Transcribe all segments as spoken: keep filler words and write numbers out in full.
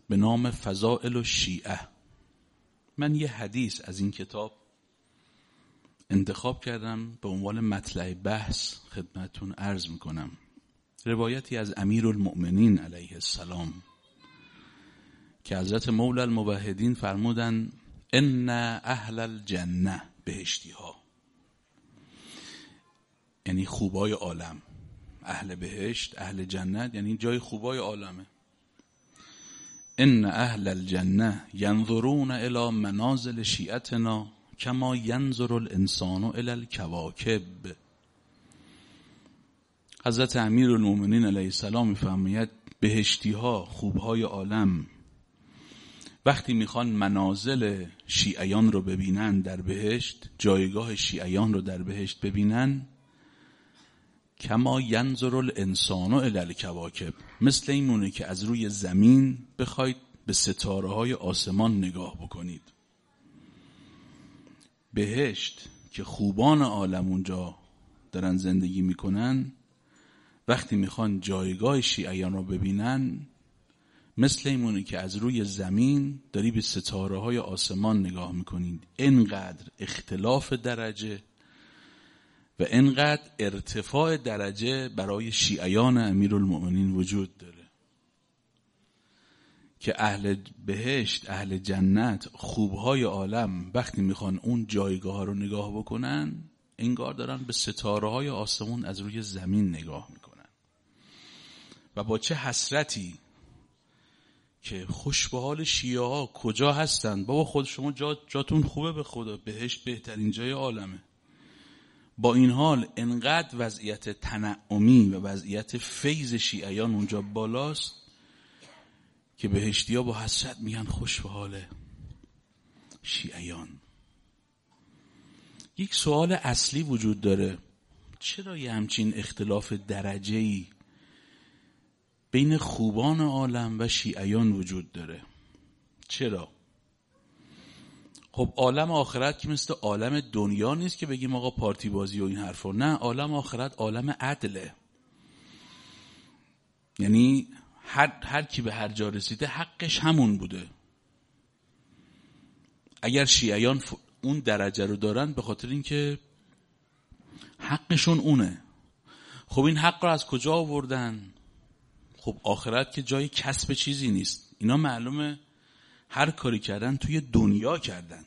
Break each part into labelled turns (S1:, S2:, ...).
S1: به نام فضائل الشیعه. من یه حدیث از این کتاب انتخاب کردم به عنوان مطلع بحث خدمتون عرض میکنم. روایتی از امیرالمؤمنین علیه السلام که حضرت مولا الموحدین فرمودن ان اهل الجنه، بهشتی ها یعنی خوبای عالم، اهل بهشت اهل جنت یعنی جای خوبای عالمه. ان اهل الجنه ینظرون الی منازل شیعتنا کما ینظر الانسان الی الکواکب. حضرت امیرالمؤمنین علیه السلام میفرماید بهشتی ها، خوبهای عالم، وقتی میخوان منازل شیعیان رو ببینن در بهشت، جایگاه شیعیان رو در بهشت ببینن، کما ینظر الانسان الی الکواکب، مثل این مونه که از روی زمین بخواید به ستاره های آسمان نگاه بکنید. بهشت که خوبان عالم اونجا دارن زندگی میکنن، وقتی میخوان جایگاه شیعیان رو ببینن، مثل این مونه که از روی زمین داری به ستاره های آسمان نگاه میکنید. اینقدر اختلاف درجه و اینقدر ارتفاع درجه برای شیعیان امیرالمؤمنین وجود داره که اهل بهشت، اهل جنت، خوبهای عالم وقتی میخوان اون جایگاه ها رو نگاه بکنن، انگار دارن به ستاره های آسمون از روی زمین نگاه میکنن. و با چه حسرتی که خوش به حال شیعه ها کجا هستن؟ بابا خود شما جا جاتون خوبه، به خدا بهشت بهترین جای عالمه. با این حال انقدر وضعیت تنعمی و وضعیت فیض شیعیان اونجا بالاست که بهشتی ها با حسرت میگن خوش به حال شیعیان. یک سوال اصلی وجود داره، چرا یه همچین اختلاف درجه‌ای بین خوبان عالم و شیعیان وجود داره؟ چرا؟ خب عالم آخرت که مثل عالم دنیا نیست که بگیم آقا پارتی بازی و این حرفا. نه، عالم آخرت عالم عدله. یعنی هر, هر کی به هر جا رسیده حقش همون بوده. اگر شیعیان اون درجه رو دارن به خاطر اینکه حقشون اونه. خب این حق رو از کجا آوردن؟ خب آخرت که جای کسب چیزی نیست. اینا معلومه هر کاری کردن توی دنیا کردن.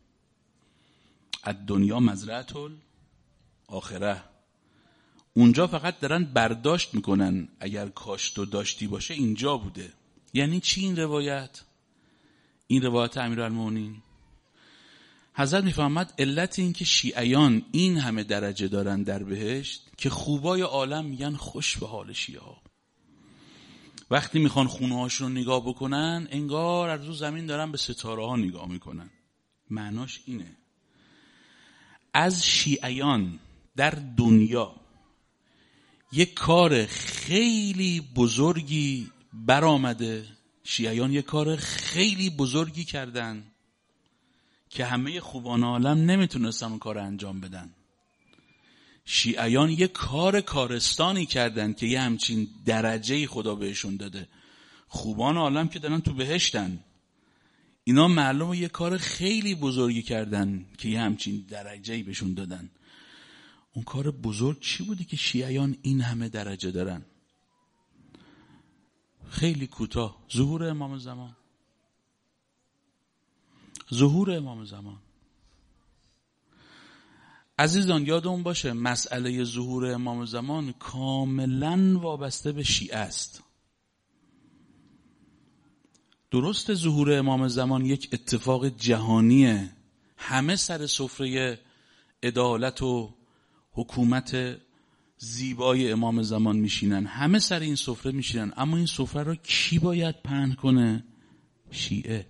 S1: از دنیا مزرعه آخره. اونجا فقط دارن برداشت میکنن، اگر کاشت و داشتی باشه اینجا بوده. یعنی چی این روایت؟ این روایت امیرالمؤمنین حضرت میفهمد علت این که شیعیان این همه درجه دارن در بهشت که خوبای عالم میگن خوش به حال شیعه ها. وقتی میخوان خونه هاشون رو نگاه بکنن، انگار از رو زمین دارن به ستاره ها نگاه میکنن. معناش اینه از شیعیان در دنیا یک کار خیلی بزرگی برآمده. شیعیان یک کار خیلی بزرگی کردن که همه خوبان عالم نمیتونستن اون کار انجام بدن. شیعیان یک کار کارستانی کردن که یه همچین درجه‌ای خدا بهشون داده. خوبان عالم که دارن تو بهشتن، اینا معلومه یه کار خیلی بزرگی کردن که یه همچین درجه‌ای بهشون دادن. اون کار بزرگ چی بودی که شیعیان این همه درجه دارن؟ خیلی کوتاه، ظهور امام زمان. ظهور امام زمان عزیزان، یادمون باشه مسئله ظهور امام زمان کاملا وابسته به شیعه است. درست ظهور امام زمان یک اتفاق جهانیه، همه سر سفره عدالت و حکومت زیبای امام زمان میشینن، همه سر این سفره میشینن، اما این سفره رو کی باید پهن کنه؟ شیعه.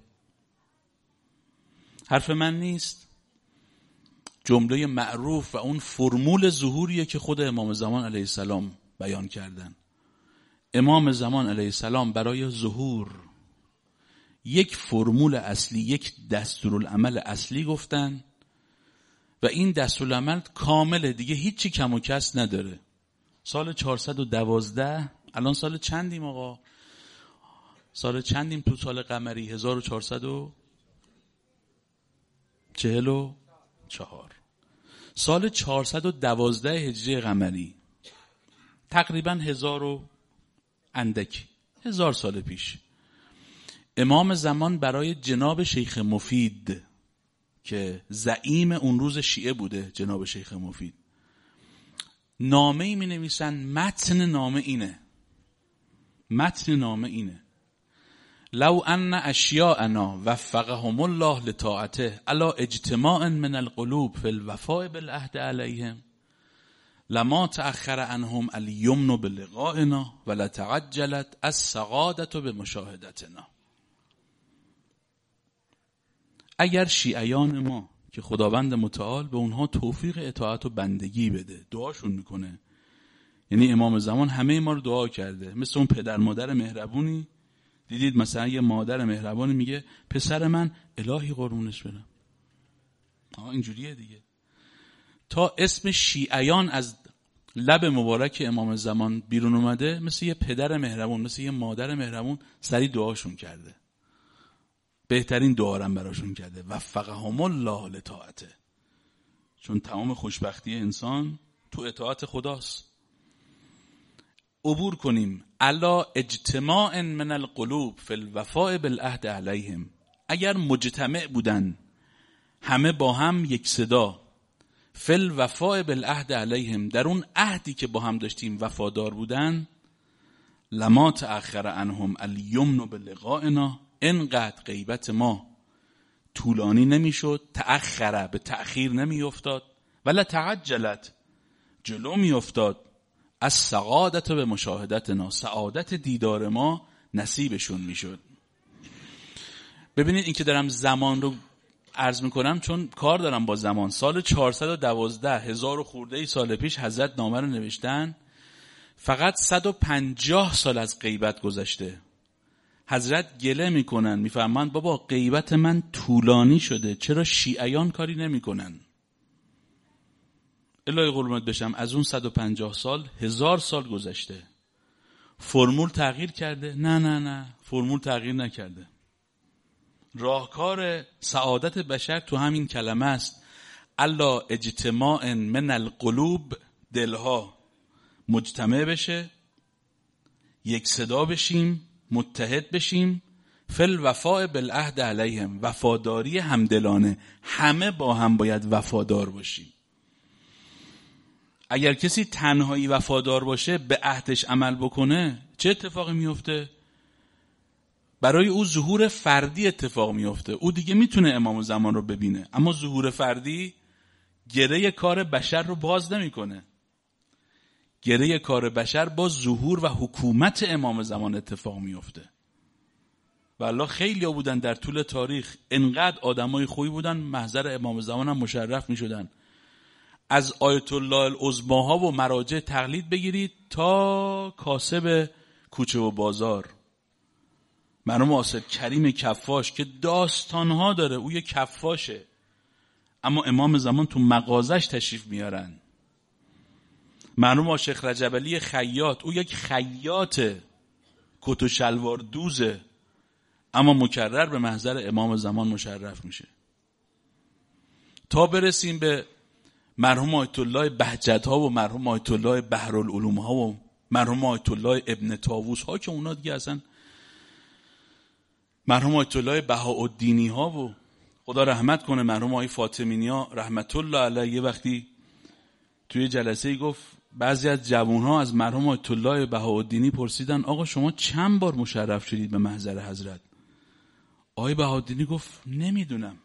S1: حرف من نیست، جمله معروف و اون فرمول ظهوریه که خود امام زمان علیه السلام بیان کردن. امام زمان علیه السلام برای ظهور یک فرمول اصلی، یک دستورالعمل اصلی گفتن و این دستورالعمل کامله، دیگه هیچی کم و کس نداره. سال چهارصد و دوازده، الان سال چندیم آقا؟ سال چندیم تو سال قمری؟ هزار و چهارصد و چهل و چهار. سال چهارصد و دوازده هجری قمری، تقریبا هزار و اندکی، هزار سال پیش، امام زمان برای جناب شیخ مفید که زعیم اون روز شیعه بوده، جناب شیخ مفید، نامه‌ای می نویسن. متن نامه اینه متن نامه اینه لو ان اشیاءنا وفقهم الله لطاعته علی اجتماع من القلوب فی الوفاء بالعهد علیهم لما تأخر عنهم الیمن بلقائنا ولتعجلت السعادة بمشاهدتنا. اگر شیعیان ما که خداوند متعال به اونها توفیق اطاعت و بندگی بده، دعاشون میکنه. یعنی امام زمان همه ما رو دعا کرده، مثل اون پدر مادر مهربونی. دیدید مثلا یه مادر مهربانی میگه پسر من الهی قربونش برم. آه اینجوریه دیگه. تا اسم شیعیان از لب مبارک امام زمان بیرون اومده، مثل یه پدر مهربون، مثل یه مادر مهربون سریع دعاشون کرده، بهترین دعارم براشون کرده، وفقهم الله لطاعته. چون تمام خوشبختی انسان تو اطاعت خداست. عبور کنیم علی اجتماع من القلوب فی الوفاء بالعهد علیهم. اگر مجتمع بودن، همه با هم یک صدا، فی الوفاء بالعهد علیهم، در اون عهدی که با هم داشتیم وفادار بودن، لما تأخر عنهم الیمن بلقائنا، اینقدر غیبت ما طولانی نمیشد، تأخره به تأخیر نمی افتاد، ولا تعجلت جلو می افتاد، از سعادت به مشاهدتنا، سعادت دیدار ما نصیبشون میشد. ببینید این که دارم زمان رو عرض میکنم چون کار دارم با زمان. سال چهارصد و دوازده، هزار و خورده ای سال پیش حضرت نامه رو نوشتن. فقط صد و پنجاه سال از غیبت گذشته. حضرت گله میکنن، میفهمن بابا غیبت من طولانی شده، چرا شیعیان کاری نمیکنن؟ الهی قربونت بشم، از اون صد و پنجاه سال هزار سال گذشته. فرمول تغییر کرده؟ نه نه نه، فرمول تغییر نکرده. راهکار سعادت بشر تو همین کلمه است، الا اجتماع من القلوب، دلها مجتمع بشه، یک صدا بشیم، متحد بشیم، فی الوفاء بالعهد علیهم، وفاداری همدلانه، همه با هم باید وفادار باشیم. اگر کسی تنهایی وفادار باشه، به عهدش عمل بکنه، چه اتفاقی میفته؟ برای او ظهور فردی اتفاق میفته. او دیگه میتونه امام زمان رو ببینه، اما ظهور فردی گره کار بشر رو باز نمیکنه. گره کار بشر با ظهور و حکومت امام زمان اتفاق میفته. والله خیلی ها بودن در طول تاریخ، انقدر آدمای خوبی بودن، محضر امام زمان هم مشرف میشدن. از آیت الله العظماها و مراجع تقلید بگیرید تا کاسب کوچه و بازار، مرحوم آصف کریم کفاش که داستانها داره، او یه کفاشه اما امام زمان تو مغازش تشریف میارن. مرحوم شیخ رجب علی خیاط، او یک خیاطه، کت و شلوار دوزه، اما مکرر به محضر امام زمان مشرف میشه. تا برسیم به مرحوم آیت الله بهجت ها و مرحوم آیت الله بحرالعلوم ها و مرحوم آیت الله ابن طاووس ها که اونا دیگه اصلا، مرحوم آیت الله بهاءالدینی ها و خدا رحمت کنه مرحوم آیت فاطمی ها رحمت الله علیه. یه وقتی توی جلسه گفت بعضی از جوان ها از مرحوم آیت الله بهاءالدینی پرسیدن آقا شما چند بار مشرف شدید به محضر حضرت؟ آقای بهاءالدینی گفت نمیدونم.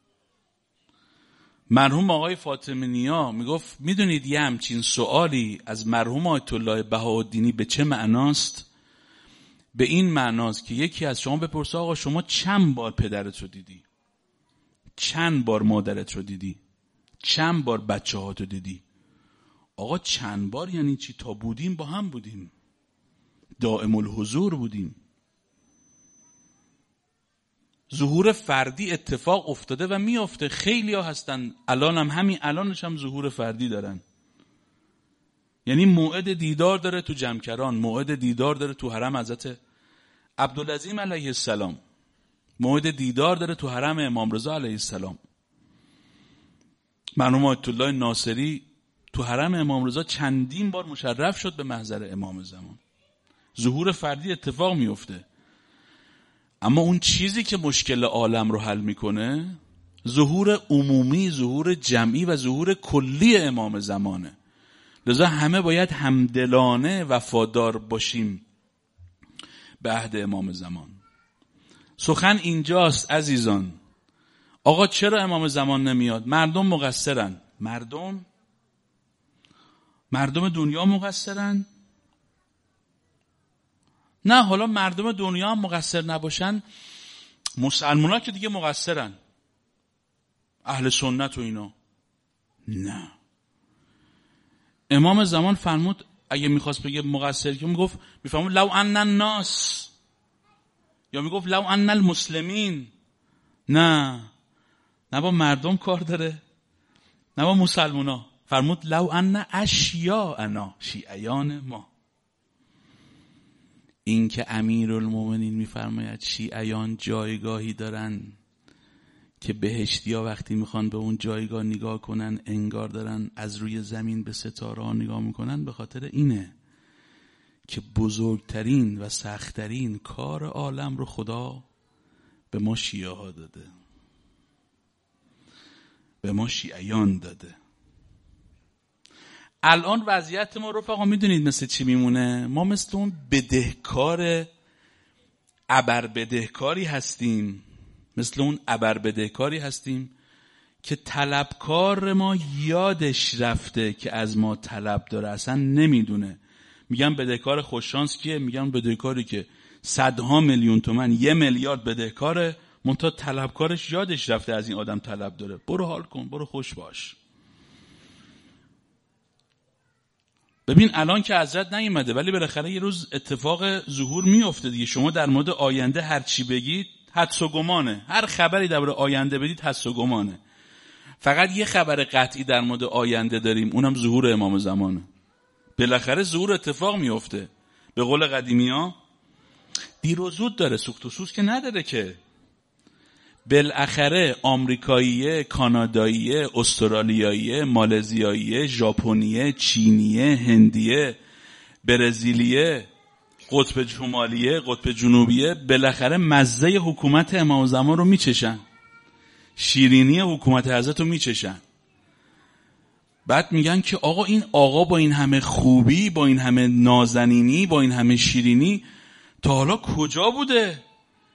S1: مرحوم آقای فاطمی ها میگفت میدونید یه همچین سوالی از مرحوم آیت الله بهاءالدینی به چه معناست؟ به این معناست که یکی از شما بپرسه آقا شما چند بار پدرت رو دیدی؟ چند بار مادرت رو دیدی؟ چند بار بچه هات رو دیدی؟ آقا چند بار یعنی چی؟ تا بودیم با هم بودیم، دائم الحضور بودیم. ظهور فردی اتفاق افتاده و میافته. خیلی ها هستن الان هم همین الانش هم ظهور فردی دارن. یعنی موعد دیدار داره تو جمکران، موعد دیدار داره تو حرم حضرت عبدالعظیم علیه السلام موعد دیدار داره تو حرم امام رضا علیه السلام. مرحوم آیت الله ناصری تو حرم امام رضا چندین بار مشرف شد به محضر امام زمان. ظهور فردی اتفاق میفته، اما اون چیزی که مشکل عالم رو حل میکنه ظهور عمومی، ظهور جمعی و ظهور کلی امام زمانه. لذا همه باید همدلانه وفادار باشیم به عهد امام زمان. سخن اینجاست عزیزان. آقا چرا امام زمان نمیاد؟ مردم مقصرن. مردم مردم دنیا مقصرن؟ نه، حالا مردم دنیا هم مقصر نباشن، مسلمان‌ها که دیگه مقصرن، اهل سنت و اینا. نه، امام زمان فرمود اگه میخواست بگه مقصر که میگفت میفهمون لو ان الناس، یا میگفت لو ان المسلمین. نه، نه با مردم کار داره، نه با مسلمونا. فرمود لو ان اشیاءنا، شیعیان ما. این که امیرالمومنین میفرماید شیعیان جایگاهی دارن که بهشتیا وقتی میخوان به اون جایگاه نگاه کنن انگار دارن از روی زمین به ستاره ها نگاه میکنن، به خاطر اینه که بزرگترین و سختترین کار عالم رو خدا به ما شیعه ها داده، به ما شیعیان داده. الان وضعیت ما رفقا میدونید مثل چی میمونه؟ ما مثل اون بدهکار ابر بدهکاری هستیم، مثل اون ابر بدهکاری هستیم که طلبکار ما یادش رفته که از ما طلب داره، اصلا نمیدونه. میگم بدهکار خوششانس کیه؟ میگم بدهکاری که صدها میلیون تومن، یه میلیارد بدهکاره، منتها طلبکارش یادش رفته از این آدم طلب داره. برو حال کن، برو خوش باش. ببین الان که حضرت نیومده ولی بالاخره یه روز اتفاق ظهور میفته دیگه. شما در مورد آینده هر چی بگید حدس و گمانه، هر خبری در مورد آینده بدید حدس و گمانه. فقط یه خبر قطعی در مورد آینده داریم، اونم ظهور امام زمانه. بالاخره ظهور اتفاق میفته. به قول قدیمی‌ها دیر و زود داره، سوخت و سوز که نداره که. بالاخره آمریکاییه، کاناداییه، استرالیاییه، مالزیاییه، ژاپنیه، چینیه، هندیه، برزیلیه، قطب شمالیه، قطب جنوبیه، بالاخره مزه حکومت امام زمان رو میچشن، شیرینی حکومت حضرت رو میچشن. بعد میگن که آقا این آقا با این همه خوبی، با این همه نازنینی، با این همه شیرینی تا حالا کجا بوده؟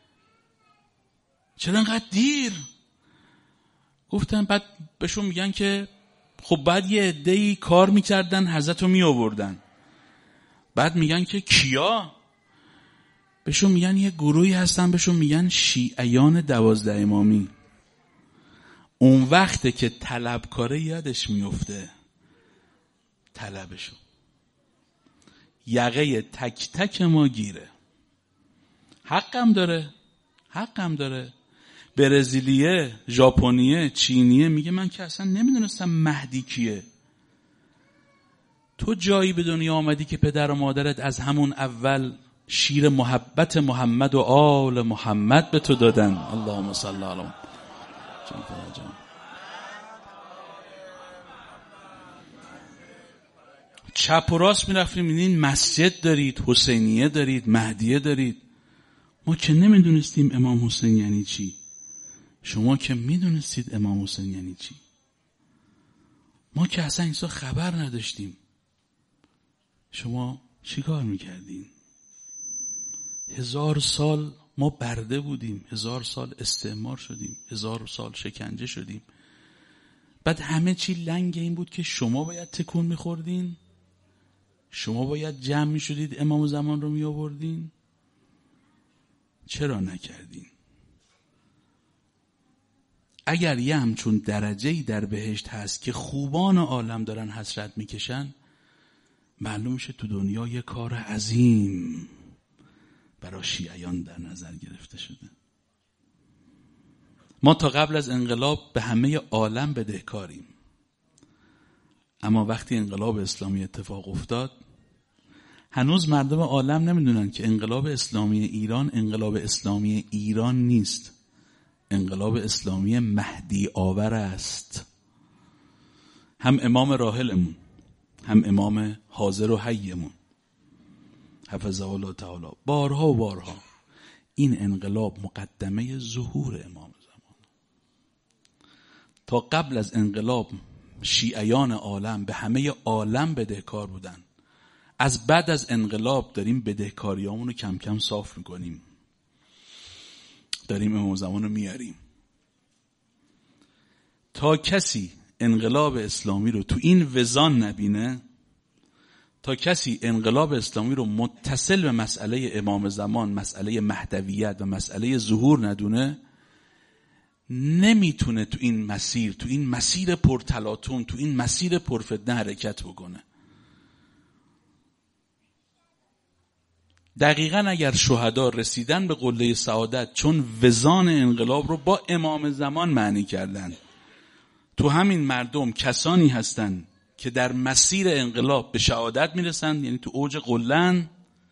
S1: چرا انقدر دیر؟ گفتن بعد بهشون میگن که خب بعد یه عده‌ای کار میکردن حضرت رو میآوردن. بعد میگن که کیا؟ بهشون میگن یه گروهی هستن، بهشون میگن شیعیان دوازده امامی. اون وقته که طلبکاره یادش میفته طلبشو. یقه تک تک ما گیره. حقم داره، حقم داره. برزیلیه، ژاپنیه، چینیه میگه من که اصلا نمیدونستم مهدی کیه. تو جایی به دنیا آمدی که پدر و مادرت از همون اول شیر محبت محمد و آل محمد به تو دادن. اللهم صل علی محمد. چپ و راست میرفتیم میدین مسجد دارید، حسینیه دارید، مهدیه دارید. ما که نمیدونستیم امام حسین یعنی چی. شما که میدونستید امام حسین یعنی چی. ما که اصلا اینسا خبر نداشتیم. شما چی کار میکردین؟ هزار سال ما برده بودیم، هزار سال استعمار شدیم، هزار سال شکنجه شدیم. بعد همه چی لنگ این بود که شما باید تکون میخوردین، شما باید جمع میشدید امام زمان رو میآوردین. چرا نکردین؟ اگر یه همچون درجه‌ای در بهشت هست که خوبان عالم دارن حسرت میکشن، معلوم میشه تو دنیا یه کار عظیم برای شیعیان در نظر گرفته شده. ما تا قبل از انقلاب به همه عالم بدهکاریم، اما وقتی انقلاب اسلامی اتفاق افتاد هنوز مردم عالم نمیدونن که انقلاب اسلامی ایران انقلاب اسلامی ایران نیست، انقلاب اسلامی مهدی آور است. هم امام راحلمون، هم امام حاضر و حیمون حفظه الله تعالی بارها و بارها این انقلاب مقدمه ظهور امام زمان. تا قبل از انقلاب شیعیان عالم به همه عالم بدهکار بودن. از بعد از انقلاب داریم بدهکاریامونو کم کم صاف میکنیم، داریم امام زمان رو میاریم. تا کسی انقلاب اسلامی رو تو این وزان نبینه، تا کسی انقلاب اسلامی رو متصل به مسئله امام زمان، مسئله مهدویت و مسئله ظهور ندونه، نمیتونه تو این مسیر، تو این مسیر پرتلاطم، تو این مسیر پرفتنه حرکت بکنه. دقیقاً اگر شهدا رسیدن به قله سعادت چون وزان انقلاب رو با امام زمان معنی کردن، تو همین مردم کسانی هستن که در مسیر انقلاب به شهادت میرسن، یعنی تو اوج قلن.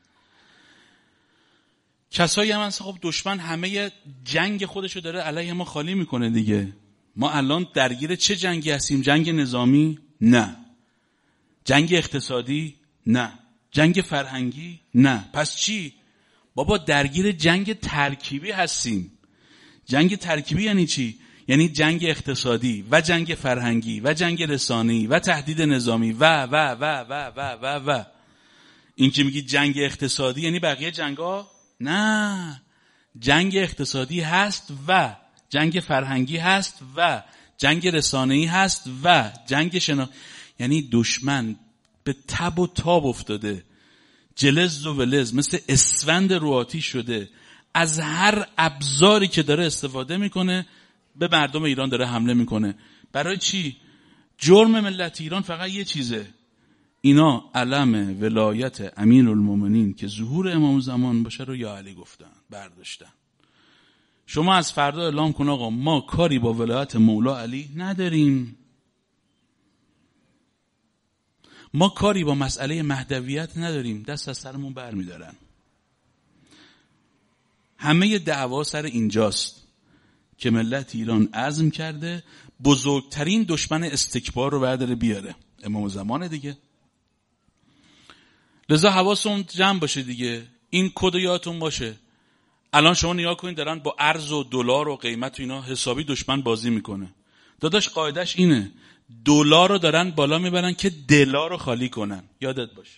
S1: کسایی هم هستن خب دشمن همه جنگ خودشو داره علیه ما خالی میکنه دیگه. ما الان درگیر چه جنگی هستیم؟ جنگ نظامی؟ نه. جنگ اقتصادی؟ نه. جنگ فرهنگی؟ نه. پس چی؟ بابا درگیر جنگ ترکیبی هستیم. جنگ ترکیبی یعنی چی؟ یعنی جنگ اقتصادی و جنگ فرهنگی و جنگ رسانه‌ای و تهدید نظامی و و و و و و و این که میگی جنگ اقتصادی یعنی بقیه جنگا؟ نه. جنگ اقتصادی هست و جنگ فرهنگی هست و جنگ رسانه‌ای هست و جنگ شنا، یعنی دشمن به تب و تاب افتاده، جلز و ولز مثل اسفند رو آتیش شده، از هر ابزاری که داره استفاده میکنه به مردم ایران داره حمله میکنه. برای چی؟ جرم ملت ایران فقط یه چیزه، اینا علم ولایت امیرالمومنین که ظهور امام زمان باشه رو یا علی گفتن، برداشتن. شما از فردا اعلام کن آقا ما کاری با ولایت مولا علی نداریم، ما کاری با مسئله مهدویت نداریم، دست از سرمون بر میدارن. همه دعوا سر اینجاست که ملت ایران عزم کرده بزرگترین دشمن استکبار رو برداره بیاره، امام زمان دیگه. لذا حواستون جمع باشه دیگه، این کد یادتون باشه. الان شما نگاه کنید دارن با ارز و دلار و قیمت و اینا حسابی دشمن بازی میکنه. داداش قاعدش اینه، دلار رو دارن بالا میبرن که دلار رو خالی کنن، یادت باشه.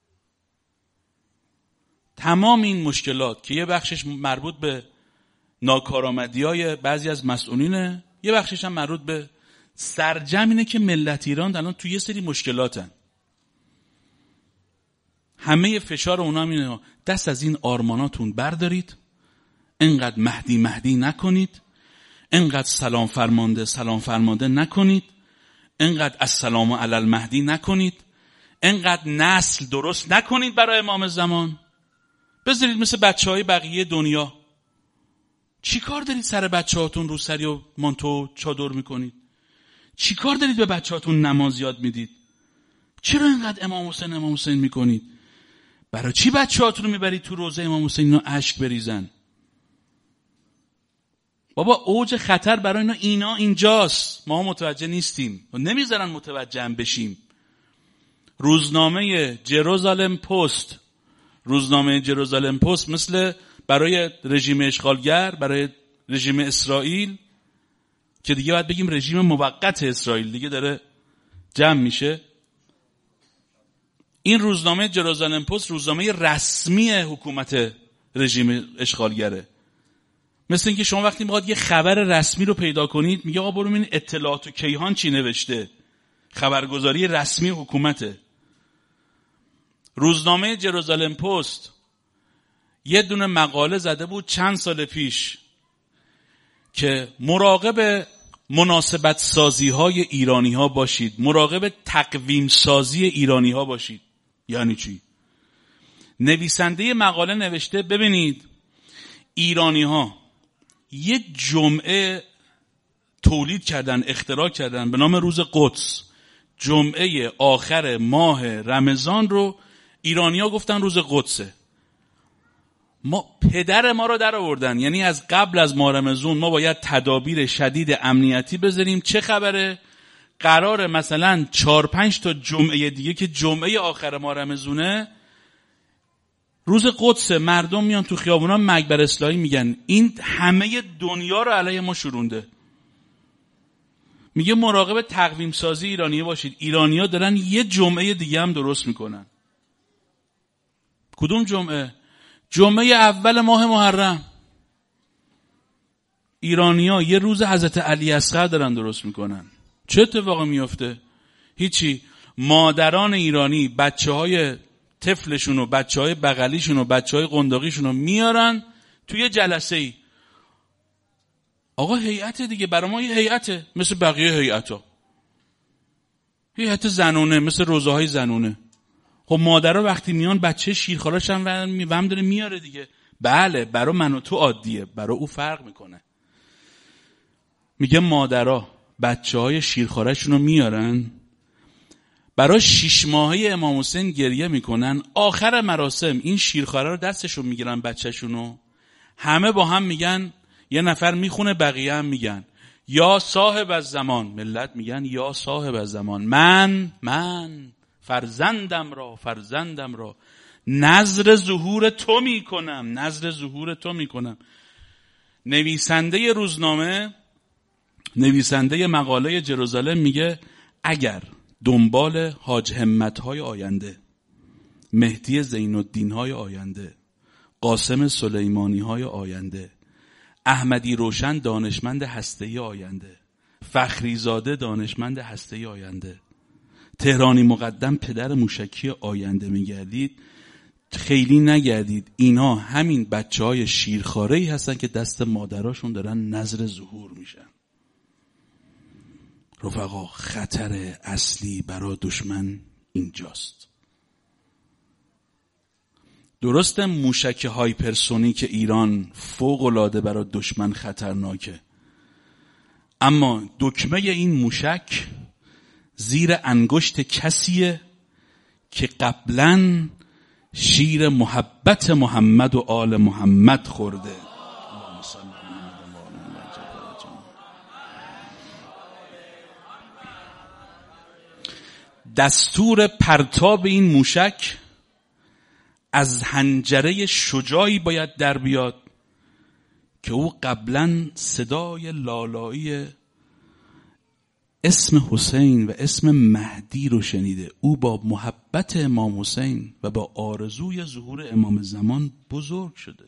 S1: تمام این مشکلات که یه بخشش مربوط به ناکارآمدی‌های بعضی از مسئولینه، یه بخشش هم مربوط به سرجم اینه که ملت ایران الان توی یه سری مشکلاتن. همه فشار اونا اینه دست از این آرماناتون بردارید، انقدر مهدی مهدی نکنید، انقدر سلام فرمانده سلام فرمانده نکنید، انقدر السلام علی المهدی نکنید، انقدر نسل درست نکنید برای امام زمان. بذارید مثل بچه‌های بقیه دنیا. چی کار دارید سر بچه‌هاتون روسری و مانتو چادر میکنید؟ چی کار دارید به بچه‌هاتون نماز یاد میدید؟ چرا اینقدر امام حسین امام حسین میکنید؟ برای چی بچه‌هاتون رو میبرید تو روضه امام حسین اینا اشک بریزن؟ بابا اوج خطر برای اینا اینا اینجاست، ما متوجه نیستیم و نمیذارن متوجه هم بشیم. روزنامه جروزالم پست روزنامه جروزالم پست مثل برای رژیم اشغالگر، برای رژیم اسرائیل که دیگه باید بگیم رژیم موقت اسرائیل دیگه داره جمع میشه، این روزنامه جروزالم پست روزنامه رسمی حکومت رژیم اشغالگره. مثل اینکه شما وقتی میخواد یه خبر رسمی رو پیدا کنید میگه آقا برو ببین اطلاعات و کیهان چی نوشته، خبرگزاری رسمی حکومته. روزنامه جروزالم پست یه دونه مقاله زده بود چند سال پیش که مراقب مناسبت سازی های ایرانی ها باشید، مراقب تقویم سازی ایرانی ها باشید. یعنی چی؟ نویسنده مقاله نوشته ببینید ایرانی ها یه جمعه تولید کردن، اختراع کردن به نام روز قدس. جمعه آخر ماه رمضان رو ایرانی‌ها گفتن روز قدسه. ما پدر ما رو در آوردن، یعنی از قبل از ماه رمضان ما باید تدابیر شدید امنیتی بذاریم. چه خبره؟ قراره مثلا چهار پنج تا جمعه دیگه که جمعه آخر ماه رمضانه روز قدس، مردم میان تو خیابونا مکبر اصلاحی میگن این همه دنیا رو علیه ما شورونده. میگه مراقب تقویم سازی ایرانیه باشید. ایرانی‌ها دارن یه جمعه دیگه هم درست میکنن. کدوم جمعه؟ جمعه اول ماه محرم. ایرانی‌ها یه روز حضرت علی اصغر دارن درست میکنن. چه اتفاقی میفته؟ هیچی. مادران ایرانی بچه‌های طفلشون و بچه‌های بغلیشون و بچه‌های قنداقیشون رو میارن توی جلسه‌ای. آقا هیئت دیگه، برای ما یه هیئته مثل بقیه هیئت‌ها. هیئت زنونه مثل روزه‌های زنونه. خب مادرها وقتی میان بچه شیرخوارش هم وم داره میاره دیگه. بله برای من و تو عادیه، برای او فرق میکنه. میگه مادرها بچه‌های شیرخوارشون رو میارن، برای شش ماهه امام حسین گریه میکنن. آخر مراسم این شیرخواره رو دستشون میگیرن بچه‌شونو، همه با هم میگن، یه نفر میخونه بقیه هم میگن یا صاحب از زمان. ملت میگن یا صاحب از زمان، من من فرزندم را فرزندم را نذر ظهور تو میکنم، نذر ظهور تو میکنم. نویسنده روزنامه، نویسنده مقاله جروزالم میگه اگر دنبال حاج همت‌های آینده، مهدی زین‌الدین‌های آینده، قاسم سلیمانی‌های آینده، احمدی روشن دانشمند هسته‌ای آینده، فخریزاده دانشمند هسته‌ای آینده، تهرانی مقدم پدر موشکی آینده میگردید، خیلی نگردید. اینا همین بچه‌های شیرخواره‌ای هستن که دست مادراشون دارن نذر ظهور میشن. رفقا خطر اصلی برای دشمن اینجاست. درسته موشک هایپرسونیک ایران فوق‌العاده برای دشمن خطرناکه، اما دکمه این موشک زیر انگشت کسیه که قبلاً شیر محبت محمد و آل محمد خورده. دستور پرتاب این موشک از حنجره شجاعی باید در بیاد که او قبلا صدای لالایی اسم حسین و اسم مهدی رو شنیده. او با محبت امام حسین و با آرزوی ظهور امام زمان بزرگ شده.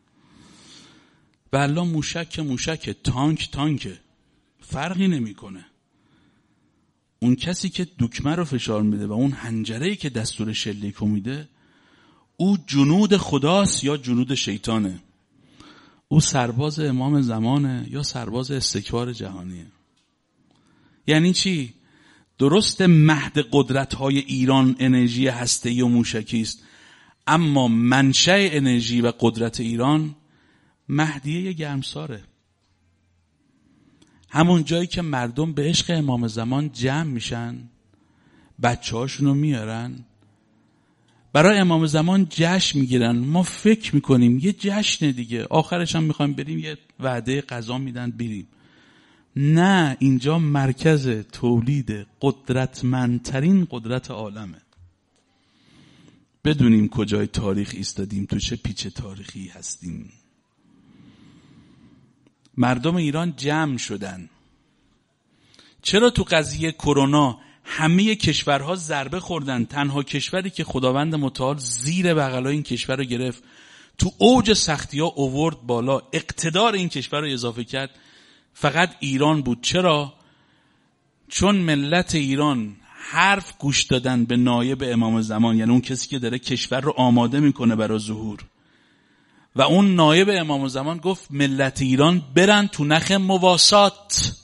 S1: و الان موشک موشک، تانک تانک، فرقی نمیکنه. اون کسی که دکمه رو فشار میده و اون حنجره‌ای که دستور شلیک میده، او جنود خداست یا جنود شیطانه؟ او سرباز امام زمانه یا سرباز استکبار جهانیه؟ یعنی چی؟ درست مهد قدرت‌های ایران انرژی هسته‌ای و موشکی است، اما منشأ انرژی و قدرت ایران مهدیه گرمساره. همون جایی که مردم به عشق امام زمان جمع میشن، بچه هاشونو میارن برای امام زمان جشن میگیرن. ما فکر میکنیم یه جشن دیگه، آخرش هم میخوایم بریم یه وعده غذا میدن بریم. نه، اینجا مرکز تولید قدرتمندترین قدرت عالمه. بدونیم کجای تاریخ ایستادیم، تو چه پیچ تاریخی هستیم. مردم ایران جمع شدن. چرا تو قضیه کرونا همه کشورها ضربه خوردن؟ تنها کشوری که خداوند متعال زیر بغلای این کشور رو گرفت، تو اوج سختی ها اوورد بالا، اقتدار این کشور رو اضافه کرد، فقط ایران بود. چرا؟ چون ملت ایران حرف گوش دادن به نایب امام زمان، یعنی اون کسی که داره کشور رو آماده میکنه برای ظهور. و اون نایب امام زمان گفت ملت ایران برن تو نخ مواسات،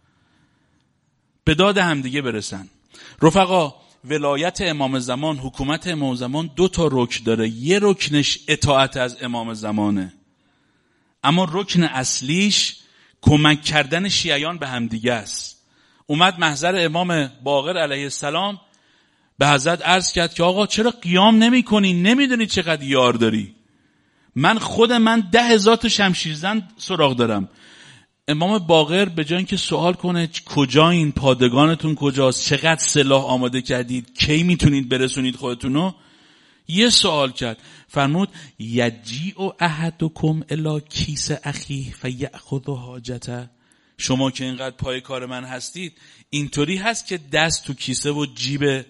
S1: به داد همدیگه برسن. رفقا ولایت امام زمان، حکومت امام زمان دو تا رکن داره. یه رکنش اطاعت از امام زمانه، اما رکن اصلیش کمک کردن شیعیان به همدیگه است. اومد محضر امام باقر علیه السلام، به حضرت عرض کرد که آقا چرا قیام نمی کنی؟ نمیدونی چقدر یار داری؟ من خود من ده هزار تا شمشیرزن سراغ دارم. امام باقر به جای اینکه سوال کنه کجا این پادگانتون کجاست، چقدر سلاح آماده کردید، کی میتونید برسونید خودتونو، یه سوال کرد. فرمود یجیء احدکم الی کیس اخیه فیأخذ حاجته. شما که اینقدر پای کار من هستید، اینطوری هست که دست تو کیسه و جیب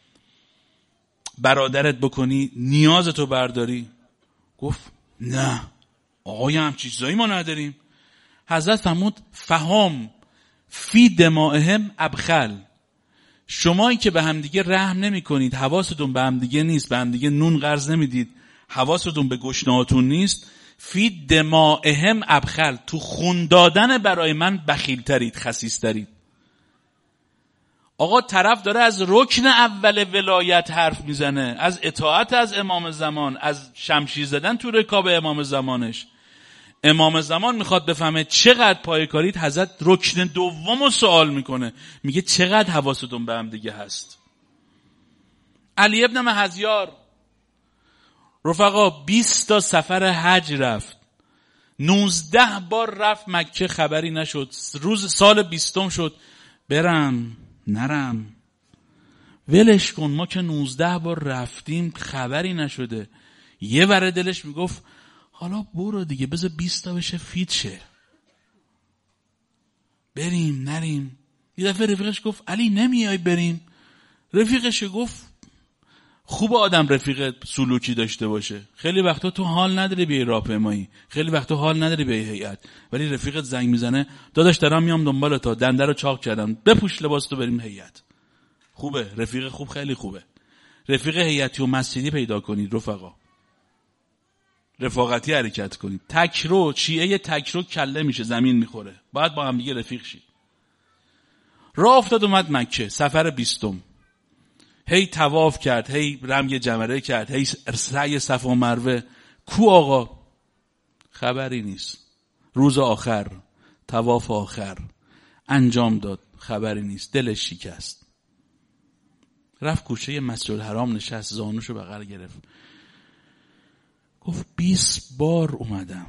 S1: برادرت بکنی، نیازتو برداری؟ گفت نه آقای هم چیزایی ما نداریم. حضرت فرمود فهم فی دمائهم ابخل. شمایی که به همدیگه رحم نمی کنید، حواستون به همدیگه نیست، به همدیگه نون قرض نمیدید، حواستون به گشنهاتون نیست، فی دمائهم ابخل، تو خون دادن برای من بخیل ترید، خسیس ترید. آقا طرف داره از رکن اول ولایت حرف میزنه، از اطاعت از امام زمان، از شمشیر زدن تو رکاب امام زمانش. امام زمان میخواد بفهمه چقدر پای کارید، حضرت رکن دوم رو سوال میکنه، میگه چقدر حواستون به هم دیگه هست. علی ابن مهزیار رفقا بیست تا سفر حج رفت، نوزده بار رفت مکه، خبری نشد. روز سال بیستم شد، برم نرم ولش کن، ما که نوزده بار رفتیم خبری نشده. یه ور دلش میگفت حالا برو دیگه، بذار بیست تا بشه فیت شه، بریم نریم. یه دفعه رفیقش گفت علی نمیای بریم؟ رفیقش گفت خوب آدم رفیق سلوکی داشته باشه. خیلی وقتا تو حال نداری بیای راهپیمایی، خیلی وقتا حال نداری بیای هیئت، ولی رفیقت زنگ میزنه داداش دارم میام دنبال تو، دنده رو چاق کردم، بپوش لباس تو بریم هیئت. خوبه، رفیق خوب خیلی خوبه. رفیق هیئتی و مسجدی پیدا کنید رفقا، رفاقتی حرکت کنید. تکرو چیه تکرو کله میشه، زمین میخوره، باید با هم دیگه رفیق شید. راه افتاد اومد مکه، سفر بیستم، هی طواف کرد، هی رمی جمره کرد، هی سعی صفا و مروه. کو آقا؟ خبری نیست. روز آخر طواف آخر انجام داد، خبری نیست. دلش شکست، رفت گوشه مسجد الحرام نشست، زانوشو بغل گرفت، گفت بیست بار اومدم،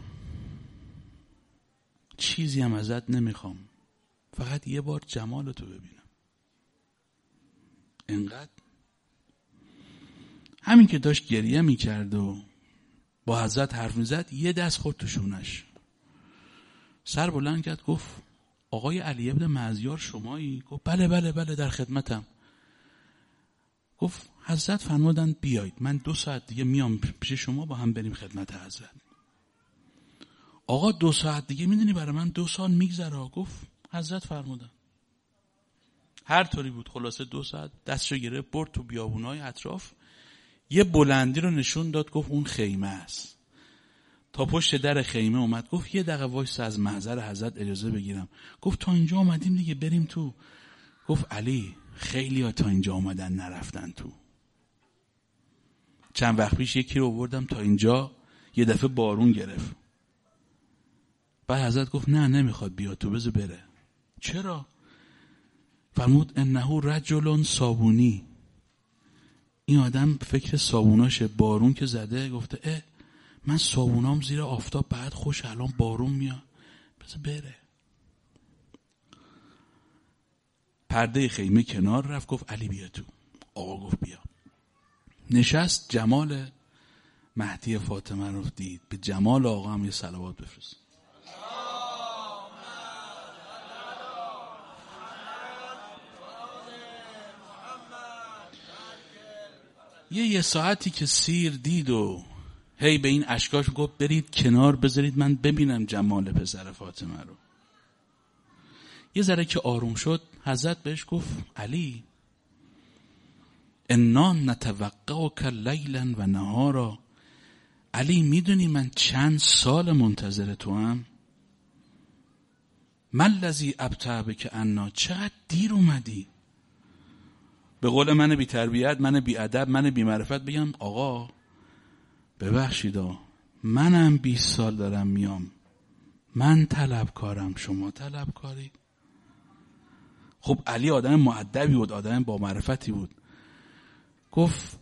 S1: چیزی هم ازت نمیخوام، فقط یه بار جمالتو ببینم. انقدر همین که داشت گریه میکرد و با حضرت حرف میزد، یه دست خورد تو شونش، سر بلند کرد، گفت آقای علی ابن مهزیار شمایی؟ گفت بله بله بله در خدمتم. گفت حضرت فرمودن بیایید، من دو ساعت دیگه میام پیش شما، با هم بریم خدمت حضرت. آقا دو ساعت دیگه میدونی برای من دو سال میگذره. گفت حضرت فرمودن. هر طوری بود خلاصه دو ساعت دستشو گرفت برد تو بیابونای اطراف، یه بلندی رو نشون داد، گفت اون خیمه است. تا پشت در خیمه اومد، گفت یه دقیقه وایسا از محضر حضرت اجازه بگیرم. گفت تا اینجا اومدیم دیگه، بریم تو. گفت علی خیلی ها تا اینجا اومدن نرفتن تو. چند وقت پیش یکی رو آوردم تا اینجا، یه دفعه بارون گرفت. بعد حضرت گفت نه نمیخواد بیاد تو، بذار بره. چرا؟ فرمود انه رجل صابونی، این آدم فکر صابوناشه، بارون که زده گفته اه من صابونام زیر آفتاب بعد خوش، الان بارون میاد، بذار بره. پرده خیمه کنار رفت، گفت علی بیا تو. آقا گفت بیا. نشست، جمال مهدی فاطمه رو دید. به جمال آقا هم یه صلوات بفرست. یه یه ساعتی که سیر دید و هی به این اشکاش گفت برید کنار، بذارید من ببینم جمال پسر فاطمه رو. یه ذره که آروم شد، حضرت بهش گفت علی انا نتوقعک لیلا و نهارا. علی میدونی من چند سال منتظر تو هم؟ من الذی ابطأ بک عنا، چقدر دیر اومدی. به قول من بی تربیت، من بی ادب، من بی معرفت بگم آقا ببخشید منم بیست سال دارم میام، من طلبکارم شما طلبکاری؟ خب علی آدم مؤدبی بود، آدم با معرفتی بود. گفت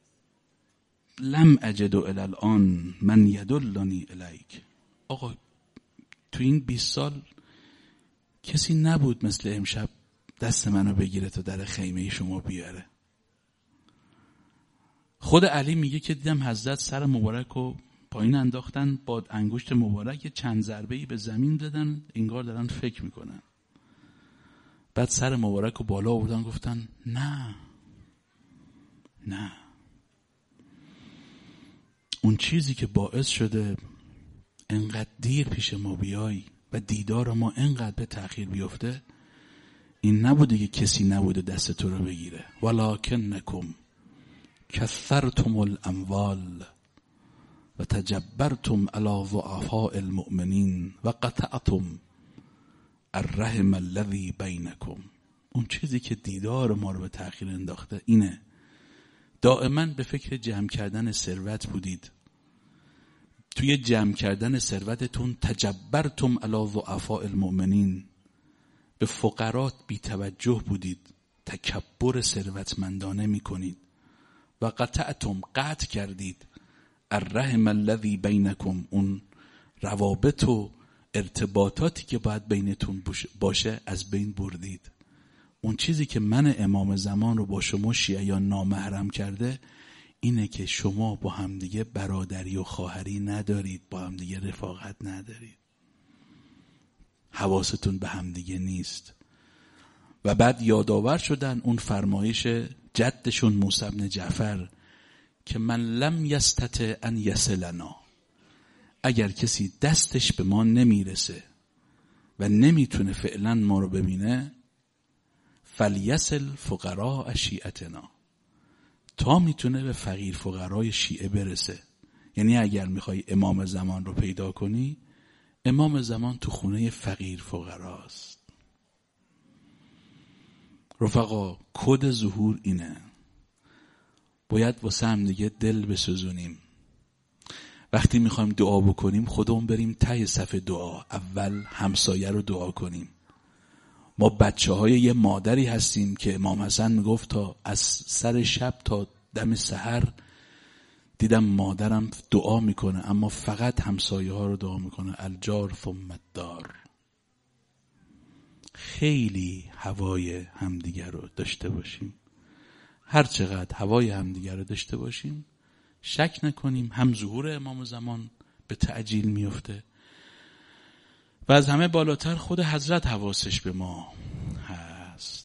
S1: لم اجد الی الان من یدلنی الیک. آقا تو این بیست سال کسی نبود مثل امشب دست منو بگیره تا در خیمه شما بیاره. خود علی میگه که دیدم حضرت سر مبارک رو پایین انداختن، با انگشت مبارک چند ضربه‌ای به زمین دادن، انگار دارن فکر میکنن. بعد سر مبارک رو بالا آوردن، گفتن نه نه، اون چیزی که باعث شده انقدر دیر پیش ما بیای و دیدار ما انقدر به تأخیر بیفته این نبوده که کسی نبوده دست تو رو بگیره. ولکنکم کثرتم الاموال و تجبرتم علی ضعفاء المؤمنین و قطعتم الرحم الذی بینکم. اون چیزی که دیدار ما رو به تأخیر انداخته اینه. دائما به فکر جمع کردن ثروت بودید، توی جمع کردن ثروتتون تجبرتم علی ضعفاء المؤمنین، به فقرات بی توجه بودید، تکبر ثروتمندانه میکنید. و قطعتم، قطع کردید، الرحم الذی بینکم، اون روابط و ارتباطاتی که باید بینتون باشه از بین بردید. اون چیزی که من امام زمان رو با شما شیعیان نامحرم کرده اینه که شما با همدیگه برادری و خواهری ندارید، با همدیگه رفاقت ندارید، حواستون به همدیگه نیست. و بعد یادآور شدن اون فرمایش جدشون موسی بن جعفر که من لم یستطع ان یصلنا، اگر کسی دستش به ما نمیرسه و نمیتونه فعلا ما رو ببینه، فلیصل فقراء شیعتنا، تا میتونه به فقیر فقرای شیعه برسه. یعنی اگر میخوای امام زمان رو پیدا کنی، امام زمان تو خونه فقیر فقراست. رفقا کد ظهور اینه، باید واسه هم دیگه دل بسوزونیم. وقتی میخوایم دعا بکنیم خودمون بریم ته صف دعا، اول همسایه رو دعا کنیم. ما بچه های یه مادری هستیم که امام حسن میگفت تا از سر شب تا دم سحر دیدم مادرم دعا میکنه، اما فقط همسایه ها رو دعا میکنه. الجار ثم الدار. خیلی هوای همدیگر رو داشته باشیم، هر چقدر هوای همدیگر رو داشته باشیم شک نکنیم هم ظهور امام زمان به تعجیل میفته و از همه بالاتر خود حضرت حواسش به ما